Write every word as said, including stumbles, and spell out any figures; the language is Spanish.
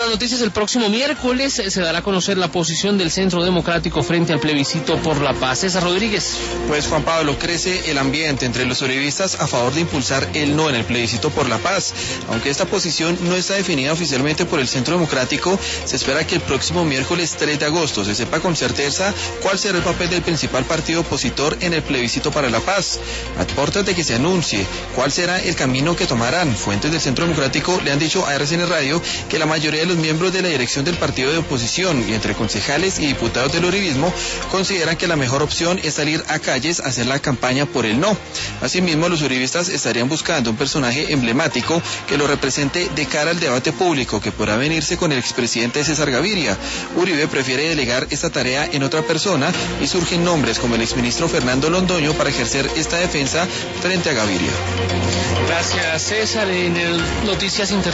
las noticias, el próximo miércoles se dará a conocer la posición del Centro Democrático frente al plebiscito por la paz. César Rodríguez. Pues Juan Pablo, crece el ambiente entre los uribistas a favor de impulsar el no en el plebiscito por la paz. Aunque esta posición no está definida oficialmente por el Centro Democrático, se espera que el próximo miércoles tres de agosto se sepa con certeza cuál será el papel del principal partido opositor en el plebiscito para la paz. A puertas de que se anuncie cuál será el camino que tomarán, fuentes del Centro Democrático le han dicho a R C N Radio que la mayoría de los miembros de la dirección del partido de oposición y entre concejales y diputados del uribismo consideran que la mejor opción es salir a calles a hacer la campaña por el no. Asimismo, los uribistas estarían buscando un personaje emblemático que lo represente de cara al debate público que podrá venirse con el expresidente César Gaviria. Uribe prefiere delegar esta tarea en otra persona y surgen nombres como el exministro Fernando Londoño para ejercer esta defensa frente a Gaviria. Gracias, César. En el Noticias Internacionales.